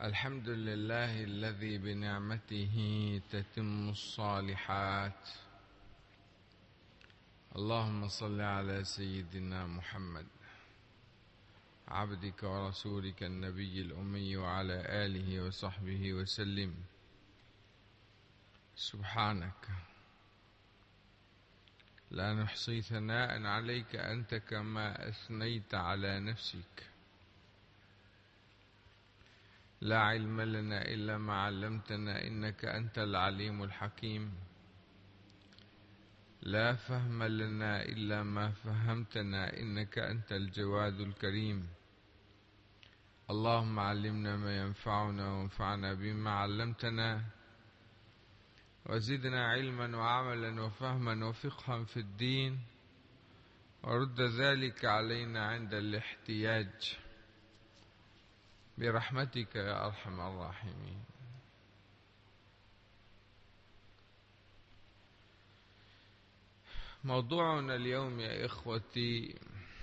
الحمد لله الذي بنعمته تتم الصالحات. اللهم صل على سيدنا محمد عبدك ورسولك النبي الأمي وعلى آله وصحبه وسلم. سبحانك لا نحصي ثناء عليك أنت كما أثنيت على نفسك. لا علم لنا إلا ما علمتنا إنك أنت العليم الحكيم. لا فهم لنا إلا ما فهمتنا إنك أنت الجواد الكريم. اللهم علمنا ما ينفعنا وانفعنا بما علمتنا، وزدنا علما وعملا وفهما وفقها في الدين، ورد ذلك علينا عند الاحتياج برحمتك يا أرحم الراحمين. موضوعنا اليوم يا إخوتي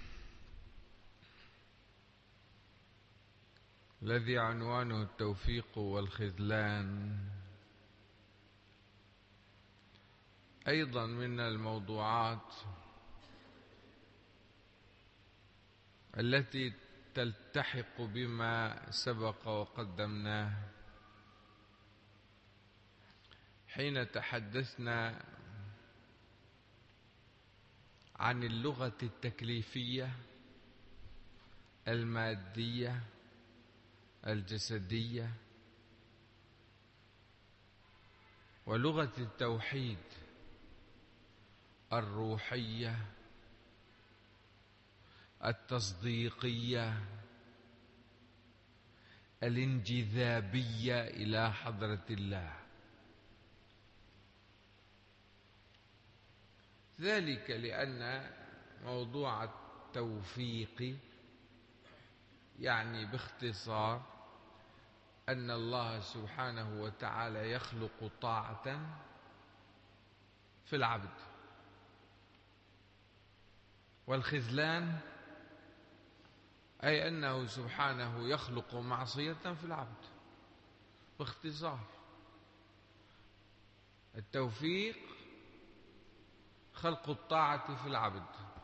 الذي عنوانه التوفيق والخذلان، أيضا من الموضوعات التي تلتحق بما سبق وقدمناه حين تحدثنا عن اللغة التكليفية المادية الجسدية، ولغة التوحيد الروحية التصديقية الانجذابية إلى حضرة الله. ذلك لأن موضوع التوفيق يعني باختصار أن الله سبحانه وتعالى يخلق طاعة في العبد، والخذلان أي أنه سبحانه يخلق معصية في العبد. باختصار التوفيق خلق الطاعة في العبد،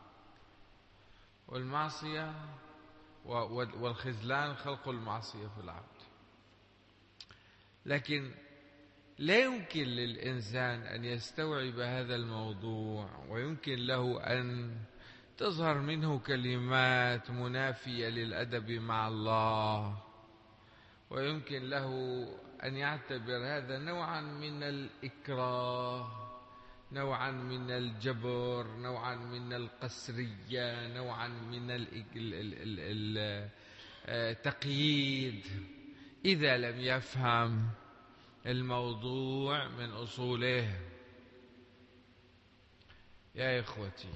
والمعصية والخذلان خلق المعصية في العبد. لكن لا يمكن للإنسان أن يستوعب هذا الموضوع، ويمكن له أن تظهر منه كلمات منافية للأدب مع الله، ويمكن له أن يعتبر هذا نوعا من الإكراه، نوعا من الجبر، نوعا من القسرية، نوعا من التقييد، إذا لم يفهم الموضوع من أصوله. يا إخوتي،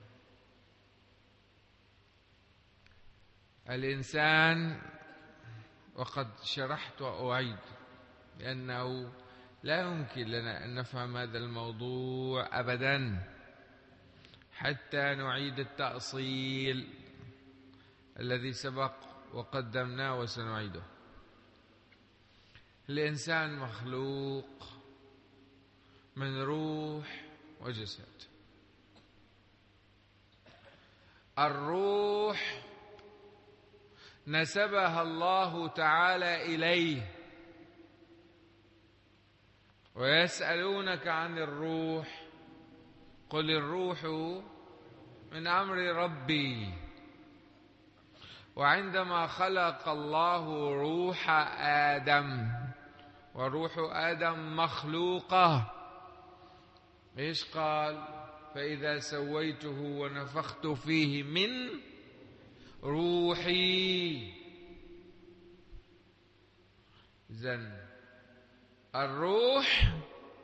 الإنسان، وقد شرحت وأعيد، لأنه لا يمكن لنا أن نفهم هذا الموضوع أبدا حتى نعيد التأصيل الذي سبق وقدمناه وسنعيده. الإنسان مخلوق من روح وجسد. الروح نسبها الله تعالى إليه، ويسألونك عن الروح قل الروح من أمر ربي. وعندما خلق الله روح آدم، وروح آدم مخلوقة، إيش قال؟ فإذا سويته ونفخت فيه من روحي. إذن الروح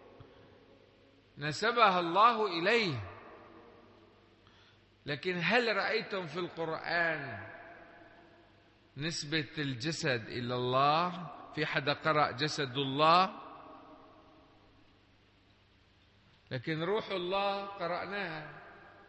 نسبها الله إليه. لكن هل رأيتم في القرآن نسبة الجسد إلى الله؟ في حدا قرأ جسد الله؟ لكن روح الله قرأناها،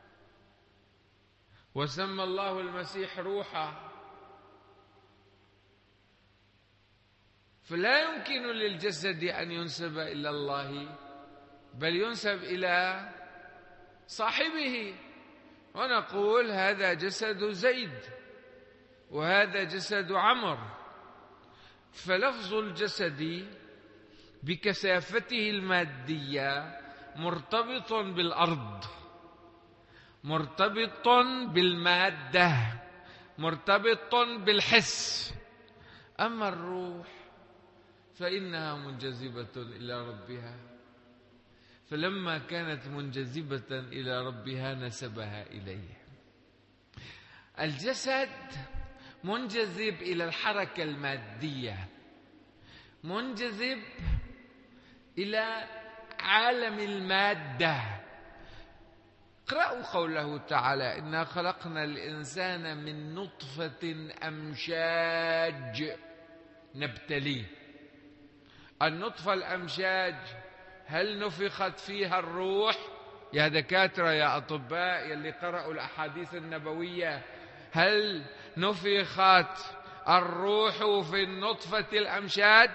وسمى الله المسيح روحا. فلا يمكن للجسد أن ينسب إلى الله، بل ينسب إلى صاحبه، ونقول هذا جسد زيد وهذا جسد عمر. فلفظ الجسد بكثافته المادية مرتبط بالأرض، مرتبط بالمادة، مرتبط بالحس. أما الروح فإنها منجذبة إلى ربها، فلما كانت منجذبة إلى ربها نسبها إليه. الجسد منجذب إلى الحركة المادية، منجذب إلى عالم المادة. اقرأوا قوله تعالى: إنا خلقنا الإنسان من نطفة أمشاج نبتليه. النطفة الأمشاج هل نفخت فيها الروح؟ يا دكاترة يا أطباء يلي قرأوا الأحاديث النبوية، هل نفخت الروح في النطفة الأمشاج؟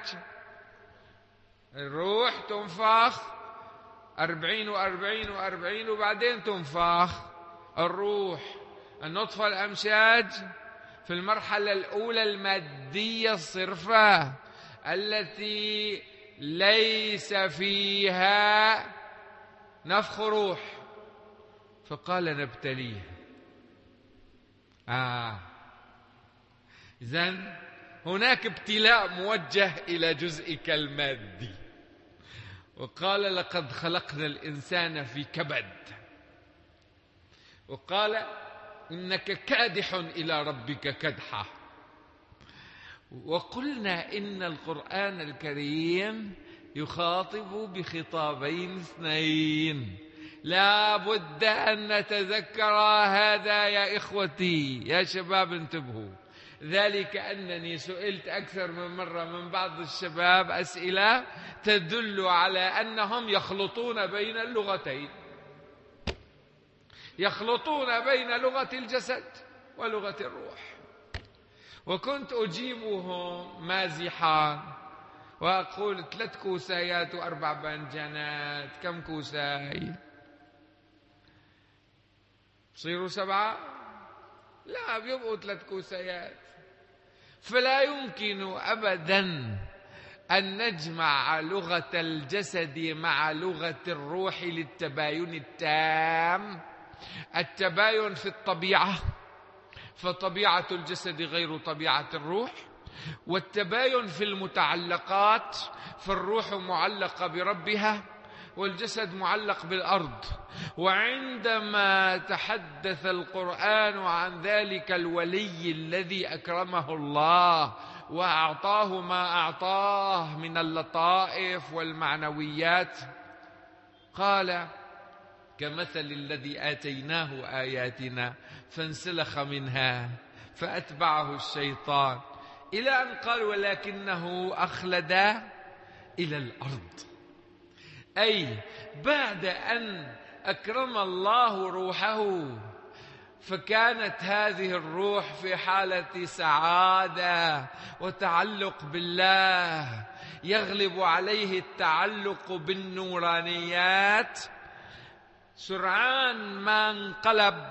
الروح تنفخ 40 و40 و40 وبعدين تنفخ الروح. النطفة الأمشاج في المرحلة الأولى المادية الصرفة التي ليس فيها نفخ روح، فقال نبتليه. إذن هناك ابتلاء موجه إلى جزئك المادي. وقال: لقد خلقنا الإنسان في كبد. وقال: إنك كادح إلى ربك كدحا. وقلنا إن القرآن الكريم يخاطب بخطابين اثنين، لا بد أن نتذكر هذا يا إخوتي يا شباب، انتبهوا. ذلك أنني سئلت أكثر من مرة من بعض الشباب أسئلة تدل على أنهم يخلطون بين اللغتين، يخلطون بين لغة الجسد ولغة الروح. وكنت أجيبهم مازحا وأقول: 3 كوسايات و4 بانجانات، كم كوساي؟ بصيروا 7؟ لا، بيبقوا 3 كوسايات. فلا يمكن أبدا أن نجمع لغة الجسد مع لغة الروح للتباين التام. التباين في الطبيعة، فطبيعة الجسد غير طبيعة الروح، والتباين في المتعلقات، فالروح معلقة بربها والجسد معلق بالأرض. وعندما تحدث القرآن عن ذلك الولي الذي أكرمه الله وأعطاه ما أعطاه من اللطائف والمعنويات، قال: كمثل الذي آتيناه آياتنا فانسلخ منها فأتبعه الشيطان، إلى أن قال: ولكنه أخلد إلى الأرض. أي بعد أن أكرم الله روحه فكانت هذه الروح في حالة سعادة وتعلق بالله، يغلب عليه التعلق بالنورانيات، سرعان ما انقلب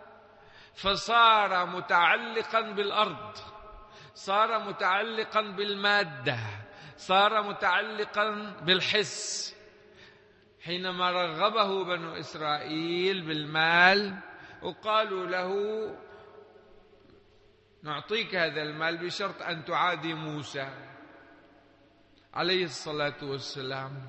فصار متعلقا بالأرض، صار متعلقا بالمادة، صار متعلقا بالحس. حينما رغبه بنو إسرائيل بالمال وقالوا له: نعطيك هذا المال بشرط أن تعادي موسى عليه الصلاة والسلام،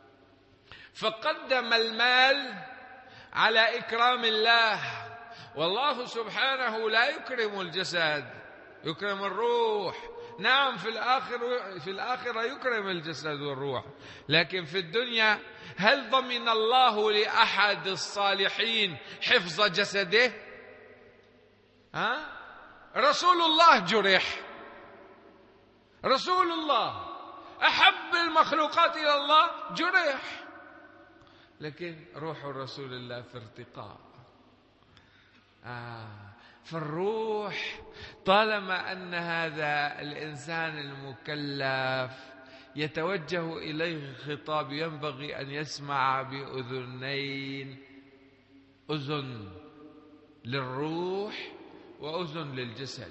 فقدم المال على إكرام الله. والله سبحانه لا يكرم الجسد، يكرم الروح. نعم، في الآخرة يكرم الجسد والروح، لكن في الدنيا هل ضمن الله لأحد الصالحين حفظ جسده؟ رسول الله جرح، رسول الله أحب المخلوقات إلى الله جرح، لكن روح رسول الله في ارتقاء. فالروح طالما أن هذا الإنسان المكلف يتوجه إليه خطاب ينبغي أن يسمع بأذنين، أذن للروح وأذن للجسد،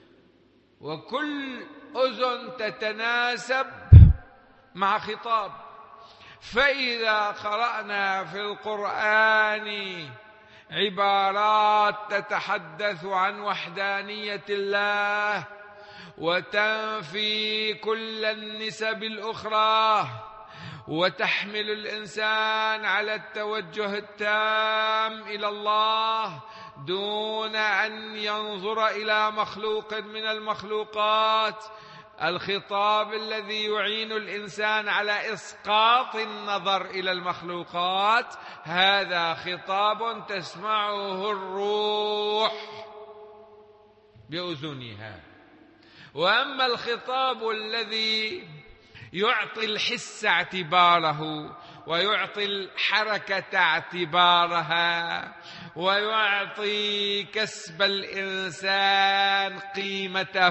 وكل أذن تتناسب مع خطاب. فإذا قرأنا في القرآن عبارات تتحدث عن وحدانية الله وتنفي كل النسب الأخرى وتحمل الإنسان على التوجه التام إلى الله دون أن ينظر إلى مخلوق من المخلوقات، الخطاب الذي يعين الإنسان على إسقاط النظر إلى المخلوقات، هذا خطاب تسمعه الروح بأذنها. وأما الخطاب الذي يعطي الحس اعتباره ويعطي الحركة اعتبارها ويعطي كسب الإنسان قيمته،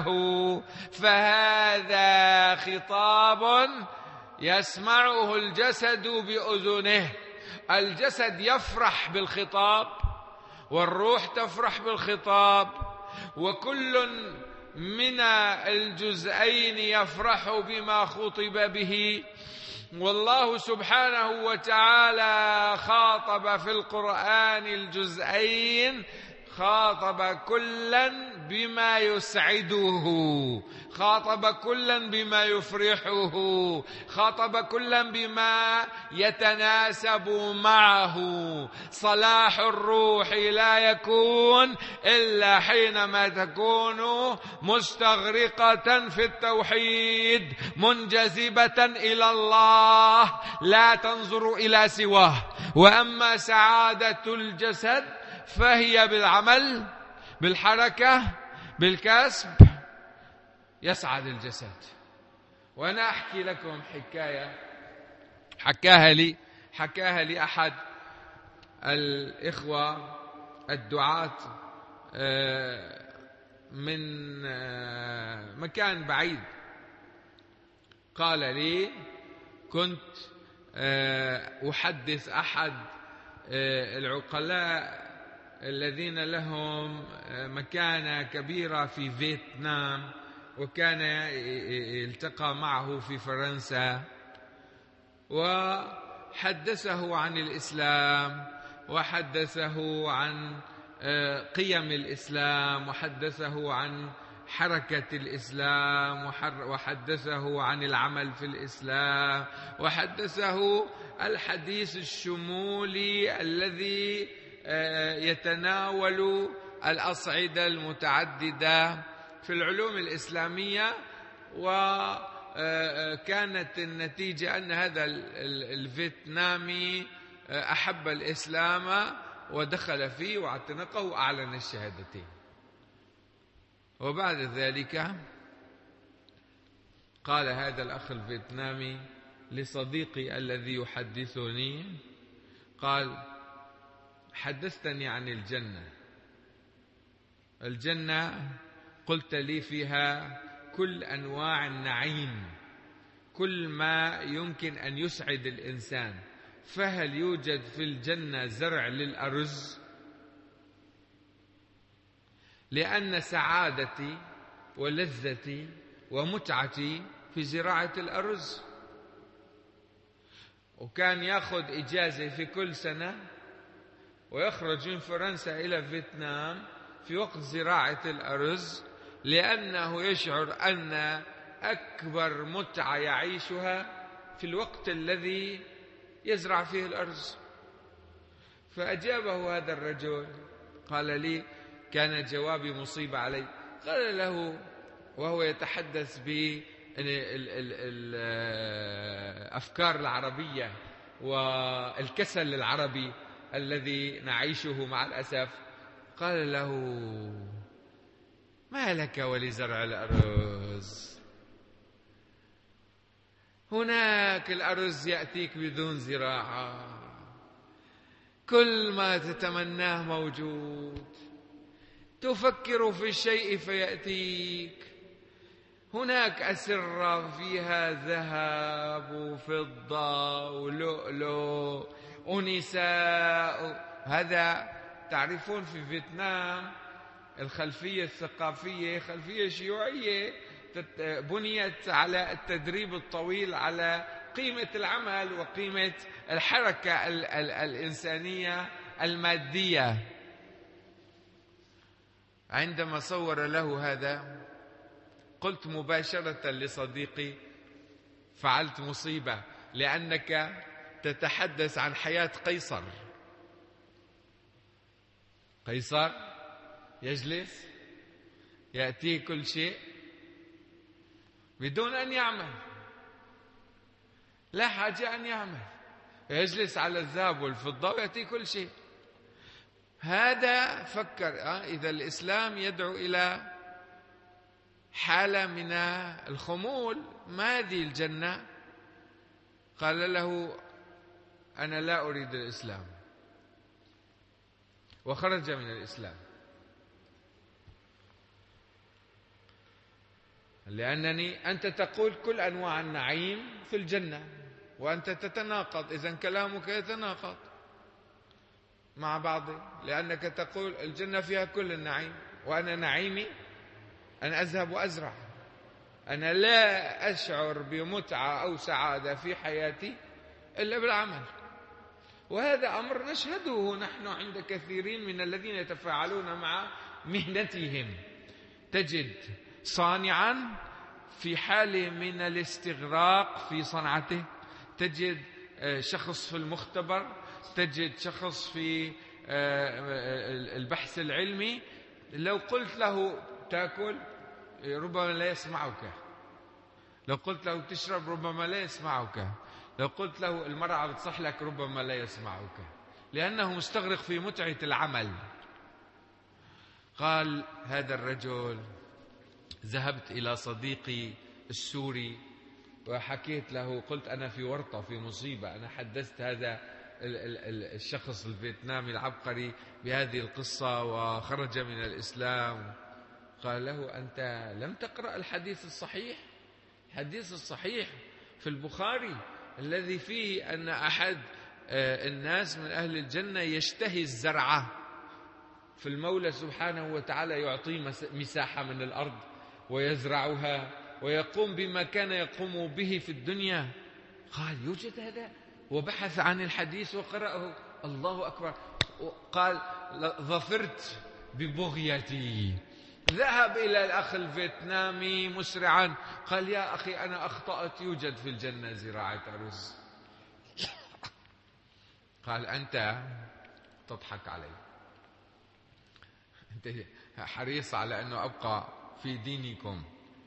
فهذا خطاب يسمعه الجسد بأذنه. الجسد يفرح بالخطاب والروح تفرح بالخطاب، وكل من الجزئين يفرح بما خطب به. والله سبحانه وتعالى خاطب في القرآن الجزئين، خاطب كلا بما يسعده، خاطب كلا بما يفرحه، خاطب كلا بما يتناسب معه. صلاح الروح لا يكون إلا حينما تكون مستغرقة في التوحيد، منجذبة إلى الله، لا تنظر إلى سواه. وأما سعادة الجسد فهي بالعمل، بالحركة، بالكسب يسعد الجسد. وأنا أحكي لكم حكاية حكاها لي أحد الإخوة الدعاة من مكان بعيد. قال لي: كنت أحدث أحد العقلاء الذين لهم مكانة كبيرة في فيتنام، وكان يلتقى معه في فرنسا، وحدثه عن الإسلام وحدثه عن قيم الإسلام وحدثه عن حركة الإسلام وحدثه عن العمل في الإسلام وحدثه الحديث الشمولي الذي يتناول الأصعدة المتعددة في العلوم الإسلامية. وكانت النتيجة أن هذا الفيتنامي أحب الإسلام ودخل فيه واعتنقه وأعلن الشهادتين. وبعد ذلك قال هذا الأخ الفيتنامي لصديقي الذي يحدثني، قال: حدثتني عن الجنة قلت لي فيها كل أنواع النعيم، كل ما يمكن أن يسعد الإنسان، فهل يوجد في الجنة زرع للأرز؟ لأن سعادتي ولذتي ومتعتي في زراعة الأرز. وكان يأخذ إجازة في كل سنة ويخرج من فرنسا إلى فيتنام في وقت زراعة الأرز، لأنه يشعر أن أكبر متعة يعيشها في الوقت الذي يزرع فيه الأرز. فأجابه هذا الرجل، قال لي: كان جوابي مصيبة علي. قال له وهو يتحدث بالأفكار العربية والكسل العربي الذي نعيشه مع الأسف، قال له: ما لك ولزرع الأرز؟ هناك الأرز يأتيك بدون زراعة، كل ما تتمناه موجود. تفكر في الشيء فيأتيك. هناك أسرة فيها ذهب وفضة ولؤلؤ ونساء. هذا تعرفون في فيتنام الخلفية الثقافية خلفية شيوعية بنيت على التدريب الطويل على قيمة العمل وقيمة الحركة الإنسانية المادية. عندما صور له هذا قلت مباشرة لصديقي فعلت مصيبة، لأنك تتحدث عن حياة قيصر. قيصر يجلس يأتيه كل شيء بدون أن يعمل، لا حاجة أن يعمل، يجلس على الذهب والفضة ويأتيه كل شيء. هذا فكر إذا الإسلام يدعو إلى حالة من الخمول، ما هذه الجنة؟ قال له أنا لا أريد الإسلام، وخرج من الإسلام. لأنني أنت تقول كل أنواع النعيم في الجنة وأنت تتناقض، إذن كلامك يتناقض مع بعضه، لأنك تقول الجنة فيها كل النعيم وأنا نعيمي أن أذهب وأزرع. أنا لا أشعر بمتعة أو سعادة في حياتي إلا بالعمل. وهذا أمر نشهده نحن عند كثيرين من الذين يتفاعلون مع مهنتهم. تجد صانعا في حالة من الاستغراق في صنعته، تجد شخص في المختبر، تجد شخص في البحث العلمي، لو قلت له تأكل ربما لا يسمعك، لو قلت له تشرب ربما لا يسمعك، لو قلت له المرأة بتصح لك ربما لا يسمعك، لأنه مستغرق في متعة العمل. قال هذا الرجل ذهبت إلى صديقي السوري وحكيت له، قلت أنا في ورطة في مصيبة، أنا حدثت هذا الشخص الفيتنامي العبقري بهذه القصة وخرج من الإسلام. قال له أنت لم تقرأ الحديث الصحيح؟ الحديث الصحيح في البخاري الذي فيه أن أحد الناس من أهل الجنة يشتهي الزرعة، في المولى سبحانه وتعالى يعطيه مساحة من الأرض ويزرعها ويقوم بما كان يقوم به في الدنيا. قال يوجد هذا، وبحث عن الحديث وقرأه. الله أكبر. قال ظفرت ببغيتي. ذهب إلى الأخ الفيتنامي مسرعا، قال يا أخي أنا أخطأت، يوجد في الجنة زراعة أرز. قال أنت تضحك علي، أنت حريص على أنه أبقى في دينكم،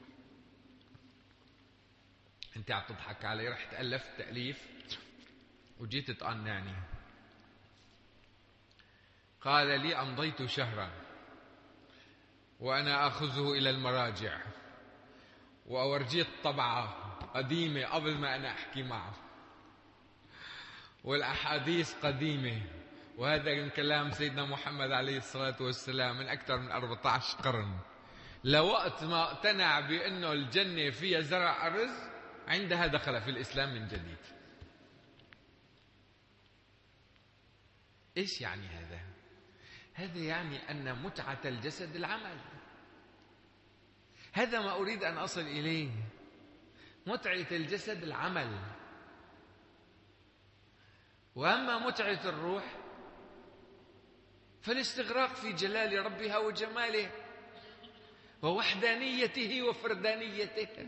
أنت عم تضحك علي. رحت ألفت تأليف وجيت تقنعني. قال لي أمضيت شهرا وأنا أخذه إلى المراجع وأورجيه طبعة قديمة قبل ما أنا أحكي معه، والأحاديث قديمة، وهذا من كلام سيدنا محمد عليه الصلاة والسلام من أكثر من 14 قرن. لوقت ما اقتنع بأنه الجنة فيها زرع أرز، عندها دخل في الإسلام من جديد. إيش يعني هذا؟ هذا يعني أن متعة الجسد العمل. هذا ما أريد أن أصل إليه، متعة الجسد العمل. وأما متعة الروح فالاستغراق في جلال ربها وجماله ووحدانيته وفردانيته.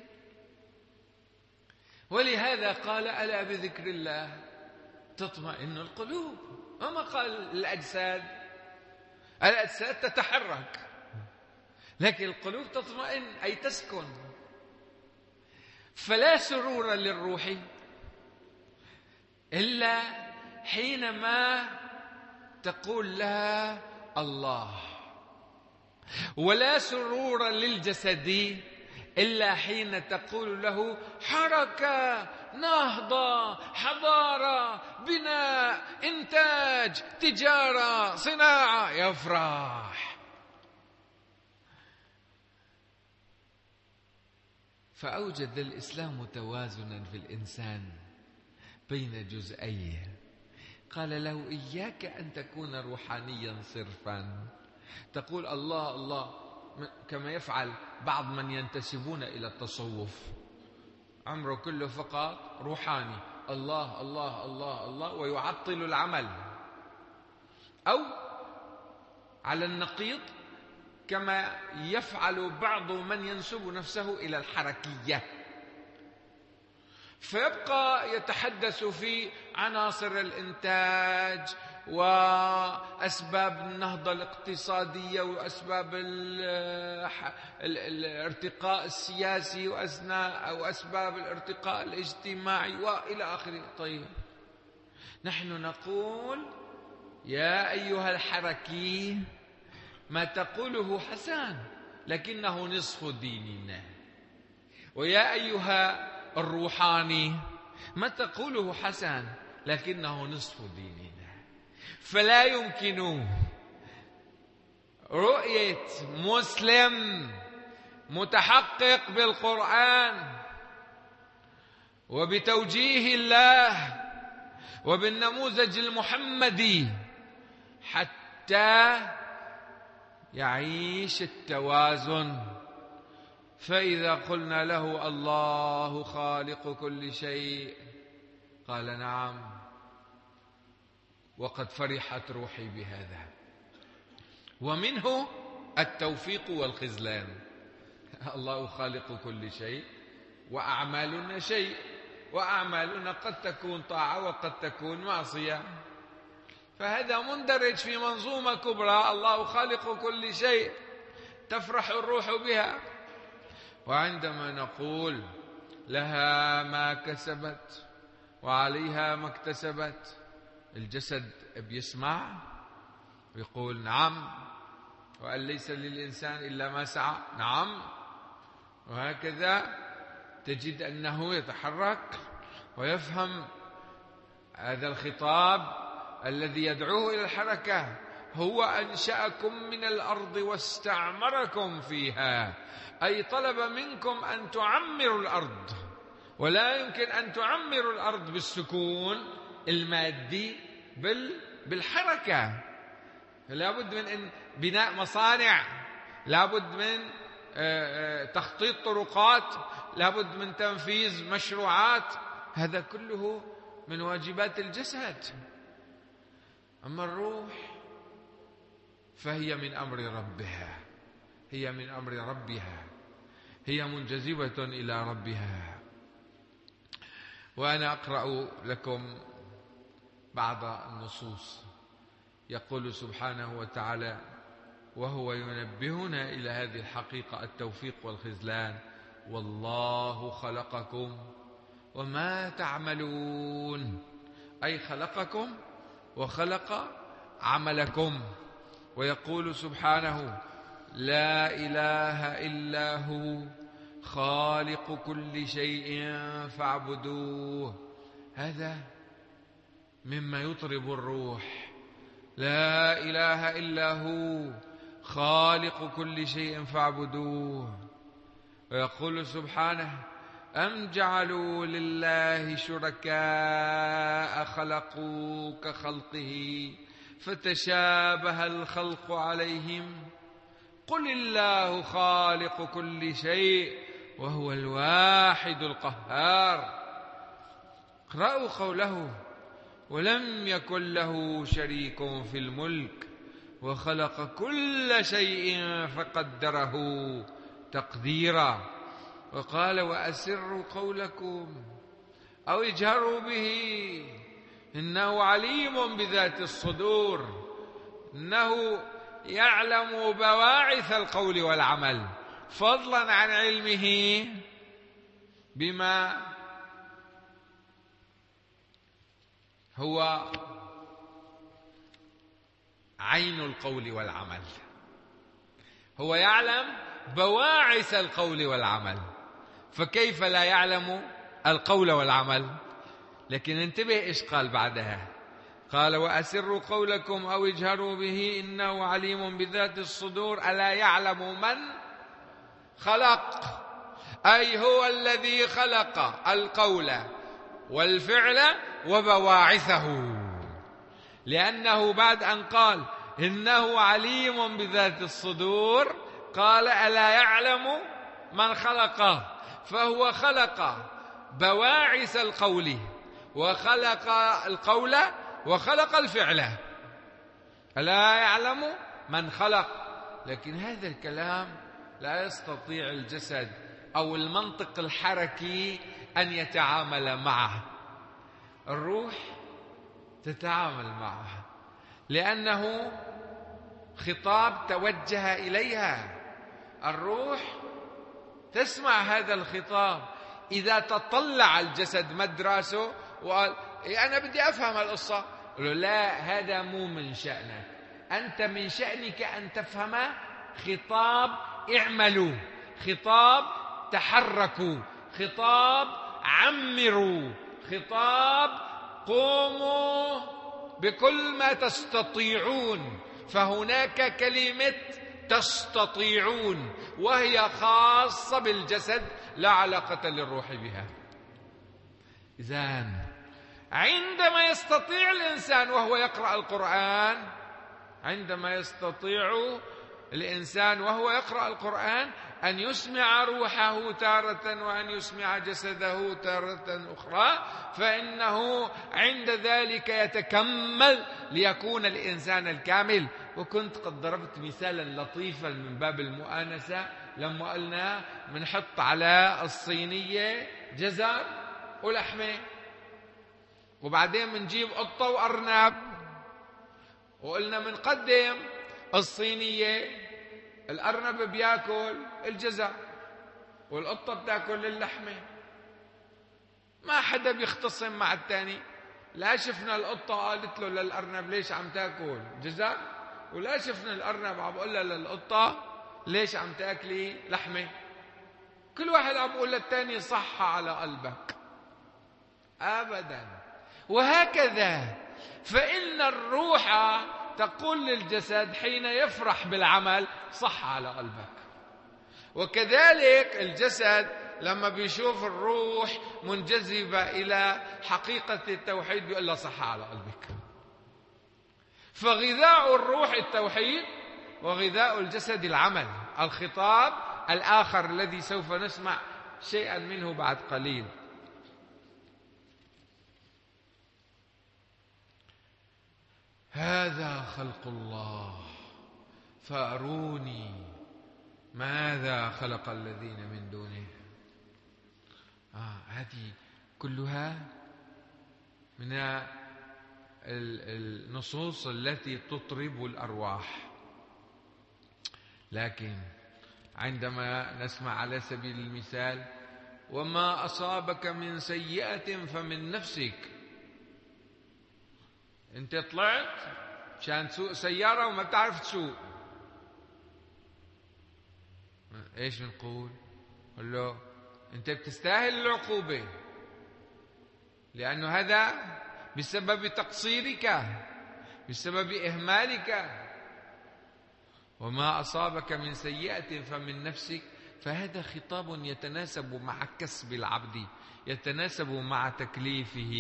ولهذا قال ألا بذكر الله تطمئن القلوب. وما قال الأجساد تتحرك، لكن القلوب تطمئن أي تسكن. فلا سرور للروح إلا حينما تقول لها الله، ولا سرور للجسد إلا حين تقول له حركة، نهضة، حضارة، بناء، إنتاج، تجارة، صناعة، يفرح. فأوجد الإسلام توازنا في الإنسان بين جزئيه. قال له: إياك أن تكون روحانيا صرفا تقول الله الله كما يفعل بعض من ينتسبون إلى التصوف، عمره كله فقط روحاني، الله الله الله الله، ويعطل العمل. أو على النقيض كما يفعل بعض من ينسب نفسه إلى الحركية، فيبقى يتحدث في عناصر الإنتاج وأسباب النهضة الاقتصادية وأسباب الارتقاء السياسي وأسباب الارتقاء الاجتماعي وإلى آخره. طيب، نحن نقول: يا أيها الحركي، ما تقوله حسن لكنه نصف ديننا. ويا أيها الروحاني، ما تقوله حسن لكنه نصف ديننا. فلا يمكن رؤية مسلم متحقق بالقرآن وبتوجيه الله وبالنموذج المحمدي حتى يعيش التوازن. فإذا قلنا له: الله خالق كل شيء، قال: نعم، وقد فرحت روحي بهذا. ومنه التوفيق والخذلان. الله خالق كل شيء وأعمالنا شيء، وأعمالنا قد تكون طاعة وقد تكون معصية، فهذا مندرج في منظومة كبرى. الله خالق كل شيء تفرح الروح بها. وعندما نقول: لها ما كسبت وعليها ما اكتسبت، الجسد بيسمع ويقول: نعم، وأن ليس للإنسان إلا ما سعى، نعم. وهكذا تجد أنه يتحرك ويفهم هذا الخطاب الذي يدعوه إلى الحركة. هو أنشأكم من الأرض واستعمركم فيها، أي طلب منكم أن تعمروا الأرض، ولا يمكن أن تعمروا الأرض بالسكون المادي بالحركة. لا بد من بناء مصانع، لا بد من تخطيط طرقات، لا بد من تنفيذ مشروعات، هذا كله من واجبات الجسد. أما الروح فهي من أمر ربها، هي من أمر ربها، هي منجذبة إلى ربها. وأنا أقرأ لكم بعض النصوص. يقول سبحانه وتعالى وهو ينبهنا إلى هذه الحقيقة، التوفيق والخذلان: والله خلقكم وما تعملون، أي خلقكم وخلق عملكم. ويقول سبحانه: لا إله إلا هو خالق كل شيء فاعبدوه. هذا مما يطرب الروح. لا إله إلا هو خالق كل شيء فاعبدوه. ويقول سبحانه: أم جعلوا لله شركاء خلقوا كخلقه فتشابه الخلق عليهم قل الله خالق كل شيء وهو الواحد القهار. اقرأوا قوله: ولم يكن له شريك في الملك وخلق كل شيء فقدره تقديرا. وقال: وأسروا قولكم أو اجهروا به إنه عليم بذات الصدور، إنه يعلم بواعث القول والعمل، فضلا عن علمه بما هو عين القول والعمل. هو يعلم بواعث القول والعمل، فكيف لا يعلم القول والعمل؟ لكن انتبه إيش قال بعدها. قال: وأسروا قولكم أو اجهروا به إنه عليم بذات الصدور. ألا يعلم من خلق أي هو الذي خلق القول والفعل وبواعثه، لأنه بعد أن قال إنه عليم بذات الصدور قال ألا يعلم من خلقه، فهو خلق بواعث القول وخلق القول وخلق الفعل. ألا يعلم من خلق. لكن هذا الكلام لا يستطيع الجسد أو المنطق الحركي أن يتعامل معه. الروح تتعامل معه لأنه خطاب توجه إليها. الروح تسمع هذا الخطاب. إذا تطلع الجسد مدرسه وقال أنا بدي أفهم القصة، قالوا لا، هذا مو من شأنك، أنت من شأنك أن تفهم خطاب اعملوا، خطاب تحركوا، خطاب عمروا، خطاب قوموا بكل ما تستطيعون. فهناك كلمة تستطيعون وهي خاصة بالجسد لا علاقة للروح بها. إذن عندما يستطيع الإنسان وهو يقرأ القرآن، عندما يستطيع الإنسان وهو يقرأ القرآن أن يسمع روحه تارة وأن يسمع جسده تارة أخرى، فإنه عند ذلك يتكمل ليكون الإنسان الكامل. وكنت قد ضربت مثالا لطيفا من باب المؤانسة لما قلنا منحط على الصينية جزر ولحمة، وبعدين منجيب قطة وأرنب، وقلنا منقدم الصينية، الأرنب بياكل الجزر والقطة بتاكل اللحمة. ما حدا بيختصم مع الثاني. لا شفنا القطة قالت له للأرنب ليش عم تاكل جزر، ولا شفنا الأرنب عم بقول لها للقطة ليش عم تاكلي لحمة. كل واحد عم بقول للثاني صح على قلبك. أبدا. وهكذا فإن الروح تقول للجسد حين يفرح بالعمل صح على قلبك، وكذلك الجسد لما بيشوف الروح منجذبة إلى حقيقة التوحيد بيقول له صح على قلبك. فغذاء الروح التوحيد وغذاء الجسد العمل، الخطاب الآخر الذي سوف نسمع شيئا منه بعد قليل. هذا خلق الله فأروني ماذا خلق الذين من دونه. هذه كلها من النصوص التي تطرب الأرواح. لكن عندما نسمع على سبيل المثال وما أصابك من سيئة فمن نفسك، انت طلعت مشان تسوق سيارة وما بتعرف تسوق، ايش بنقول؟ قل له انت بتستاهل العقوبة، لأنه هذا بسبب تقصيرك، بسبب إهمالك. وما أصابك من سيئة فمن نفسك، فهذا خطاب يتناسب مع كسب العبد، يتناسب مع تكليفه.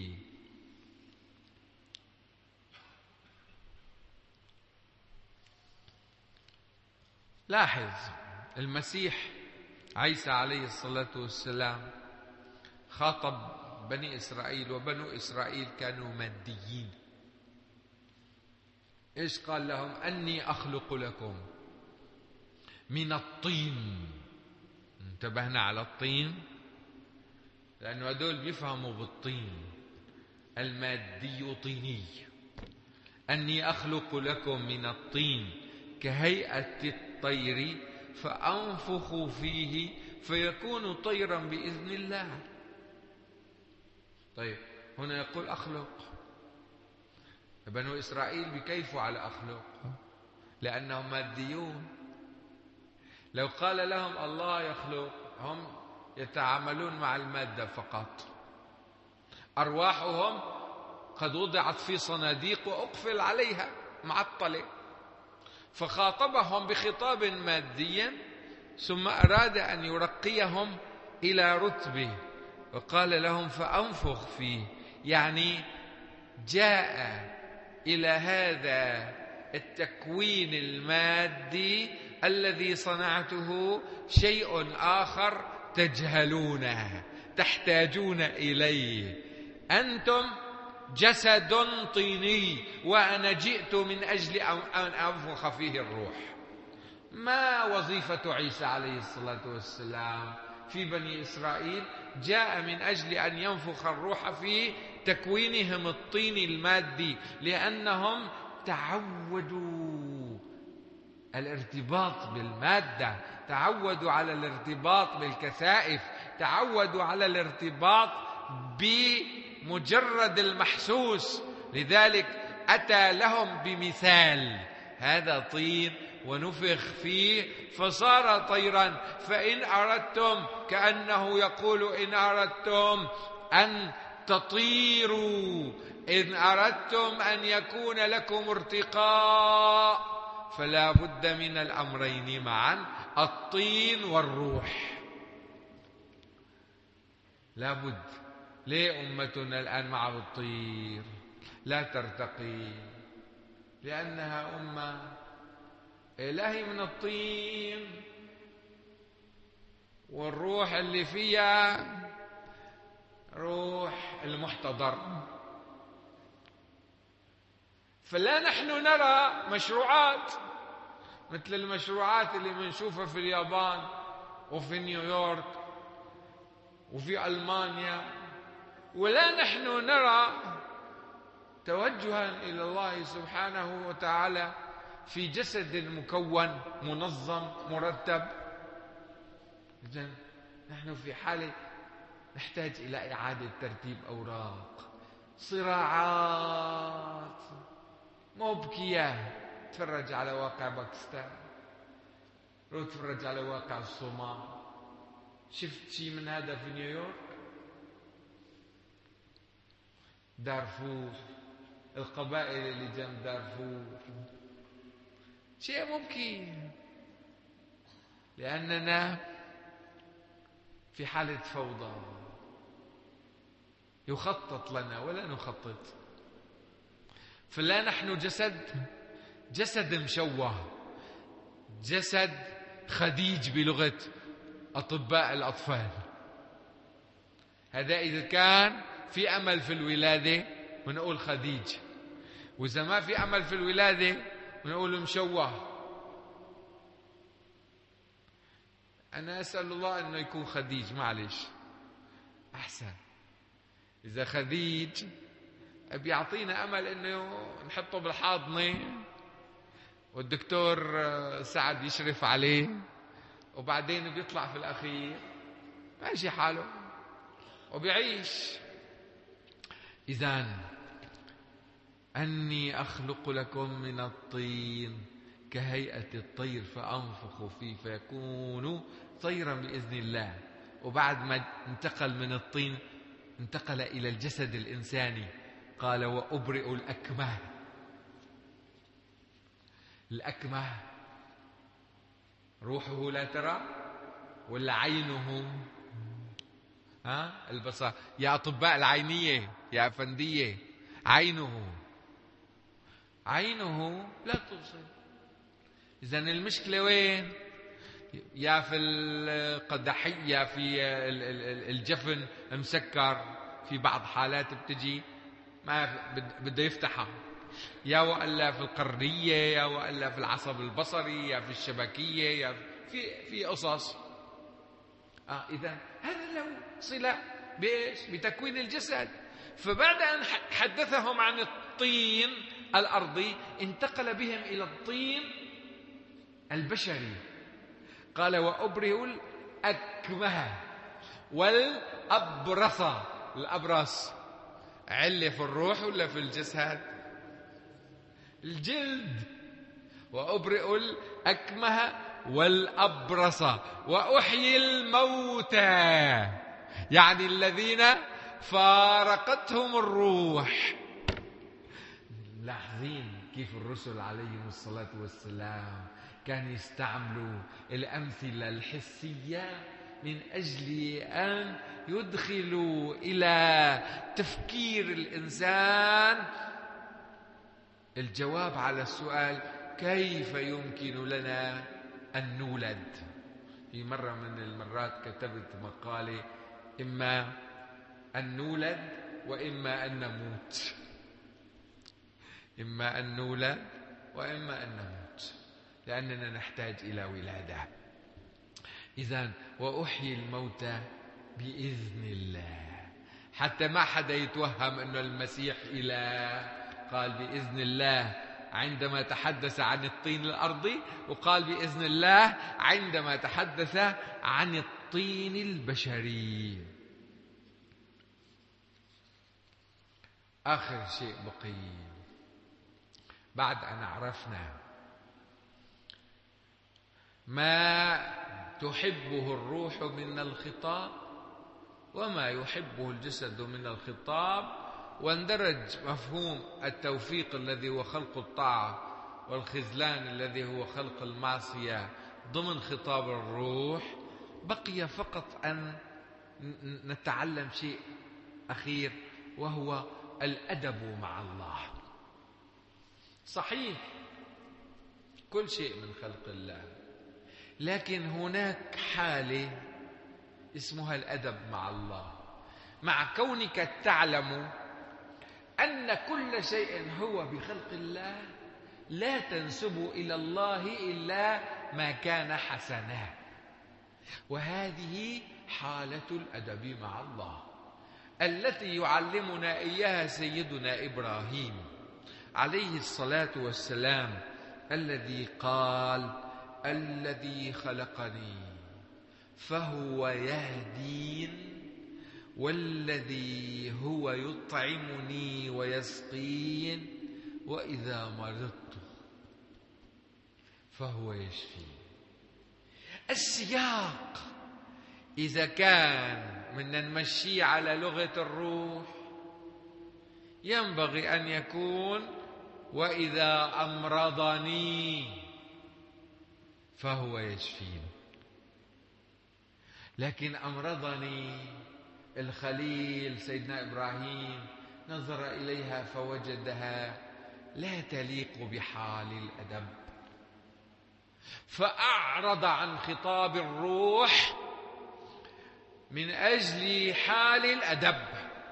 لاحظ المسيح عيسى عليه الصلاة والسلام خاطب بني إسرائيل، وبنو إسرائيل كانوا ماديين. إيش قال لهم؟ أني أخلق لكم من الطين. انتبهنا على الطين لأنه هدول بيفهموا بالطين، المادي طيني. أني أخلق لكم من الطين كهيئة الطير فأنفخ فيه فيكون طيرا بإذن الله. طيب هنا يقول أخلق. بنو إسرائيل بكيفوا على أخلق لأنهم ماديون. لو قال لهم الله يخلق هم يتعاملون مع المادة فقط. أرواحهم قد وضعت في صناديق وأقفل عليها معطلة، فخاطبهم بخطاب مادي ثم أراد أن يرقيهم إلى رتبه، وقال لهم فأنفخ فيه، يعني جاء إلى هذا التكوين المادي الذي صنعته شيء آخر تجهلونه، تحتاجون إليه. أنتم جسد طيني وأنا جئت من أجل أن أنفخ فيه الروح. ما وظيفة عيسى عليه الصلاة والسلام في بني إسرائيل؟ جاء من أجل أن ينفخ الروح في تكوينهم الطيني المادي، لأنهم تعودوا الارتباط بالمادة، تعودوا على الارتباط بالكثائف، تعودوا على الارتباط بمجرد المحسوس. لذلك أتى لهم بمثال: هذا طين ونفخ فيه فصار طيرا، فإن أردتم، كأنه يقول إن أردتم أن تطيروا، إن أردتم أن يكون لكم ارتقاء، فلا بد من الأمرين معا، الطين والروح. لا بد. ليه أمتنا الآن مع الطير لا ترتقي؟ لأنها أمة إلهي من الطين، والروح اللي فيها روح المحتضر. فلا نحن نرى مشروعات مثل المشروعات اللي بنشوفها في اليابان وفي نيويورك وفي ألمانيا، ولا نحن نرى توجها إلى الله سبحانه وتعالى في جسد مكون منظم مرتب. إذن نحن في حالة نحتاج إلى إعادة ترتيب أوراق. صراعات مبكية. تفرج على واقع باكستان، روح تفرج على واقع الصومال. شفت شيء من هذا في نيويورك؟ دارفور، القبائل اللي جنب دارفور، شيء مبكي، لأننا في حالة فوضى. يخطط لنا ولا نخطط. فلا نحن جسد مشوه، جسد خديج بلغة أطباء الأطفال. هذا إذا كان في أمل في الولادة بنقول خديج، وإذا ما في أمل في الولادة بنقول مشوه. أنا أسأل الله أنه يكون خديج، معلش أحسن. إذا خديج بيعطينا أمل أنه نحطه بالحاضنة والدكتور سعد يشرف عليه، وبعدين بيطلع في الأخير ماشي حاله وبيعيش. إذن أني أخلق لكم من الطين كهيئة الطير فأنفخ فيه فيكون طيرا بإذن الله. وبعد ما انتقل من الطين انتقل إلى الجسد الإنساني، قال وأبرئ الأكمه. الأكمه روحه لا ترى ولا عينه؟ البصر. يا أطباء العينية يا أفندية، عينه لا تبصر. إذن المشكلة وين؟ يا في القدحية، في الجفن مسكر، في بعض حالات بتجي ما بده يفتحها، يا وإلا في القرنية، يا وإلا في العصب البصري، يا في الشبكية، يا في قصص. إذن هذا له صلة بإيش؟ بتكوين الجسد. فبعد أن حدثهم عن الطين الأرضي انتقل بهم إلى الطين البشري. قال وأبرئ الأكمه والأبرص. الأبرص علة في الروح ولا في الجسد؟ الجلد. وأبرئ الأكمه والأبرص وأحيي الموتى، يعني الذين فارقتهم الروح. ملاحظين كيف الرسل عليهم الصلاة والسلام كان يستعملوا الأمثلة الحسية من أجل أن يدخلوا إلى تفكير الإنسان الجواب على السؤال: كيف يمكن لنا أن نولد؟ في مرة من المرات كتبت مقالة: إما أن نولد وإما أن نموت. إما أن نولد وإما أن نموت، لأننا نحتاج إلى ولادة. إذن وأحيي الموتى بإذن الله، حتى ما حدا يتوهم أن المسيح إله. قال بإذن الله عندما تحدث عن الطين الأرضي، وقال بإذن الله عندما تحدث عن الطين البشري. آخر شيء بقي بعد أن عرفنا ما تحبه الروح من الخطاب وما يحبه الجسد من الخطاب، واندرج مفهوم التوفيق الذي هو خلق الطاعة والخذلان الذي هو خلق المعصية ضمن خطاب الروح، بقي فقط أن نتعلم شيء أخير، وهو الأدب مع الله. صحيح كل شيء من خلق الله، لكن هناك حالة اسمها الأدب مع الله. مع كونك تعلم أن كل شيء هو بخلق الله، لا تنسب إلى الله إلا ما كان حسنا، وهذه حالة الأدب مع الله التي يعلمنا إياها سيدنا إبراهيم عليه الصلاة والسلام، الذي قال: الذي خلقني فهو يهدين، والذي هو يطعمني ويسقين، وإذا مرضت فهو يشفين. السياق إذا كان من نمشي على لغة الروح ينبغي أن يكون: وإذا أمرضني فهو يشفين. لكن أمرضني الخليل سيدنا إبراهيم نظر إليها فوجدها لا تليق بحال الأدب، فأعرض عن خطاب الروح من أجل حال الأدب.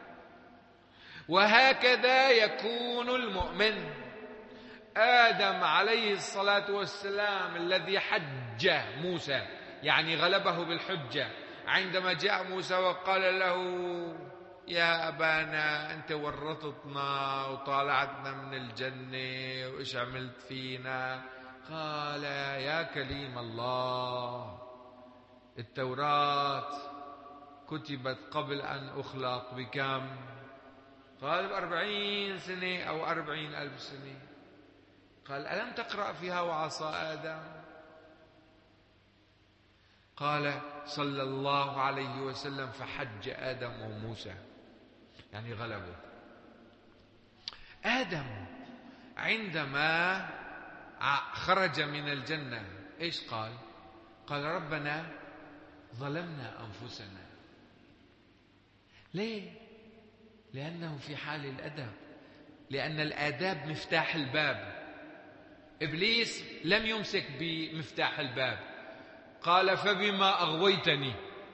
وهكذا يكون المؤمن. آدم عليه الصلاة والسلام الذي حج موسى، يعني غلبه بالحجة، عندما جاء موسى وقال له: يا أبانا أنت ورطتنا وطالعتنا من الجنة وإيش عملت فينا؟ قال: يا كليم الله، التوراة كتبت قبل أن أخلق بكم؟ قال: ب40 سنة أو 40,000 سنة. قال: ألم تقرأ فيها وعصى آدم؟ قال صلى الله عليه وسلم: فحج آدم وموسى، يعني غلبه. آدم عندما خرج من الجنة إيش قال؟ قال: ربنا ظلمنا أنفسنا. ليه؟ لأنه في حال الأدب، لأن الآداب مفتاح الباب. إبليس لم يمسك بمفتاح الباب، قال: فبما أغويتني.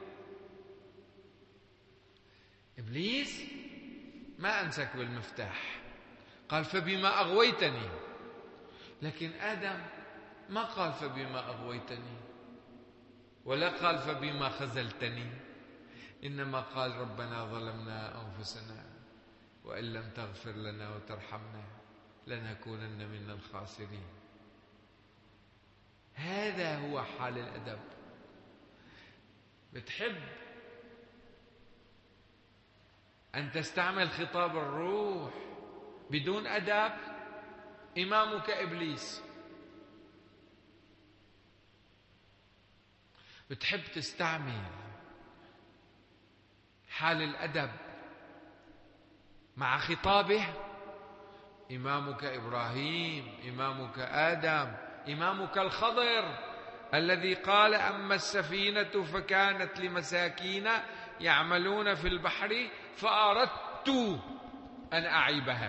إبليس ما أمسك بالمفتاح، قال: فبما أغويتني. لكن آدم ما قال فبما أغويتني، ولا قال فبما خذلتني، إنما قال: ربنا ظلمنا أنفسنا وإن لم تغفر لنا وترحمنا لنكونن من الخاسرين. هذا هو حال الأدب. بتحب أن تستعمل خطاب الروح بدون أدب؟ إمامك إبليس. بتحب تستعمل حال الأدب مع خطابه؟ إمامك إبراهيم، إمامك آدم، إمامك الخضر الذي قال: أما السفينة فكانت لمساكين يعملون في البحر فأردت أن أعيبها،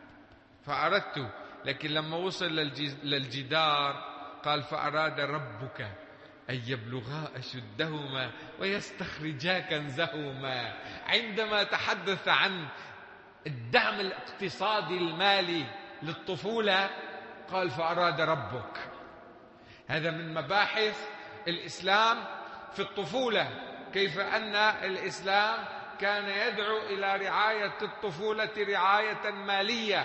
لكن لما وصل للجدار قال: فأراد ربك أن يبلغا أشدهما ويستخرجا كنزهما. عندما تحدث عن الدعم الاقتصادي المالي للطفولة قال: فأراد ربك. هذا من مباحث الإسلام في الطفولة، كيف أن الإسلام كان يدعو إلى رعاية الطفولة رعاية مالية.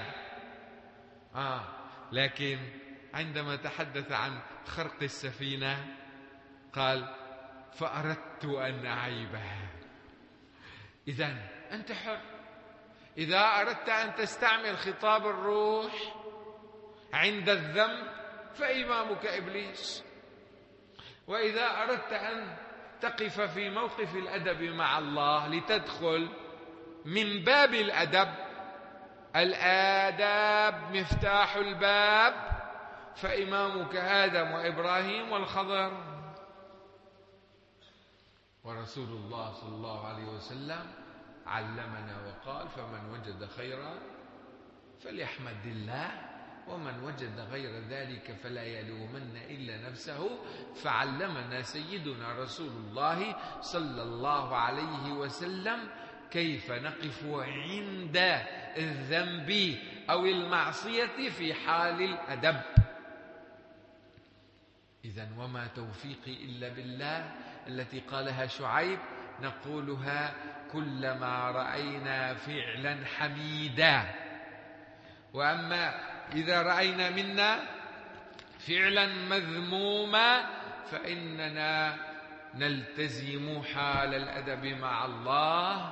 لكن عندما تحدث عن خرق السفينة قال: فأردت أن أعيبها. إذن أنت حر. إذا أردت أن تستعمل خطاب الروح عند الذنب فإمامك إبليس، وإذا أردت أن تقف في موقف الأدب مع الله لتدخل من باب الأدب، الآداب مفتاح الباب، فإمامك آدم وإبراهيم والخضر. ورسول الله صلى الله عليه وسلم علمنا وقال: فمن وجد خيرا فليحمد الله، ومن وجد غير ذلك فلا يلومن إلا نفسه. فعلمنا سيدنا رسول الله صلى الله عليه وسلم كيف نقف عند الذنب أو المعصية في حال الأدب. إذن وما توفيقي إلا بالله التي قالها شعيب نقولها كلما رأينا فعلا حميدا. وأما إذا رأينا منا فعلا مذموما فإننا نلتزم حال الأدب مع الله.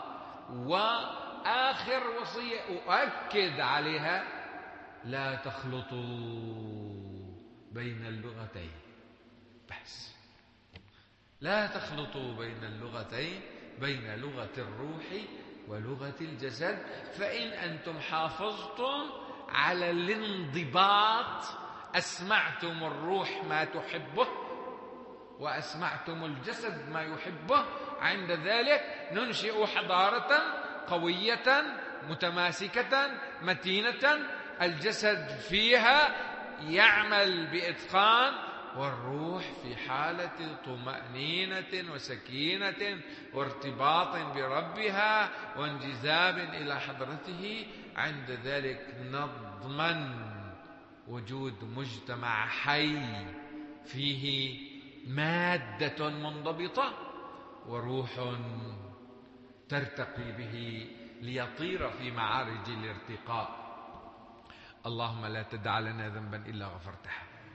وآخر وصية أؤكد عليها: لا تخلطوا بين اللغتين. بس لا تخلطوا بين اللغتين، بين لغة الروح ولغة الجسد. فإن أنتم حافظتم على الانضباط، أسمعتم الروح ما تحبه وأسمعتم الجسد ما يحبه، عند ذلك ننشئ حضارة قوية متماسكة متينة، الجسد فيها يعمل بإتقان، والروح في حالة طمأنينة وسكينة وارتباط بربها وانجذاب إلى حضرته. عند ذلك نضمن وجود مجتمع حي فيه مادة منضبطة وروح ترتقي به ليطير في معارج الارتقاء. اللهم لا تدع لنا ذنبا إلا غفرته،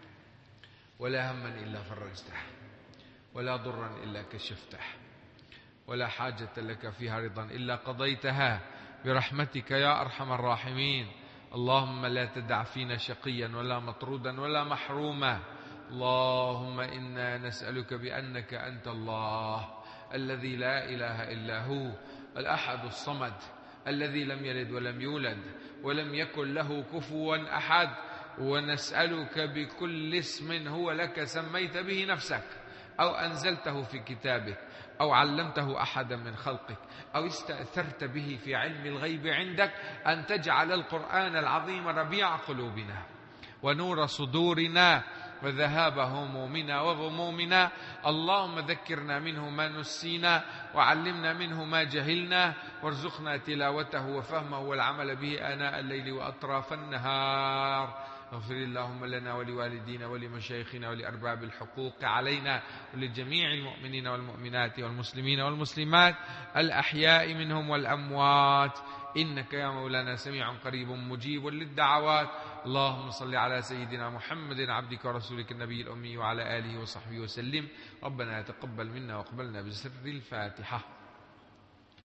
ولا هما إلا فرجته، ولا ضرا إلا كشفته، ولا حاجة لك فيها رضا إلا قضيتها برحمتك يا أرحم الراحمين. اللهم لا تدع فينا شقيا ولا مطرودا ولا محروما. اللهم إنا نسألك بأنك أنت الله الذي لا إله إلا هو، الأحد الصمد، الذي لم يلد ولم يولد ولم يكن له كفوا أحد. ونسألك بكل اسم هو لك سميت به نفسك أو أنزلته في كتابك أو علمته أحدا من خلقك أو استأثرت به في علم الغيب عندك، أن تجعل القرآن العظيم ربيع قلوبنا ونور صدورنا وذهاب همومنا وغمومنا. اللهم ذكرنا منه ما نسينا وعلمنا منه ما جهلنا، وارزقنا تلاوته وفهمه والعمل به آناء الليل وأطراف النهار. اغفر اللهم لنا ولوالدينا ولمشايخنا ولأرباب الحقوق علينا ولجميع المؤمنين والمؤمنات والمسلمين والمسلمات الأحياء منهم والأموات، إنك يا مولانا سميع قريب مجيب للدعوات. اللهم صل على سيدنا محمد عبدك ورسولك النبي الأمي وعلى آله وصحبه وسلم. ربنا تقبل منا وقبلنا بسر الفاتحة.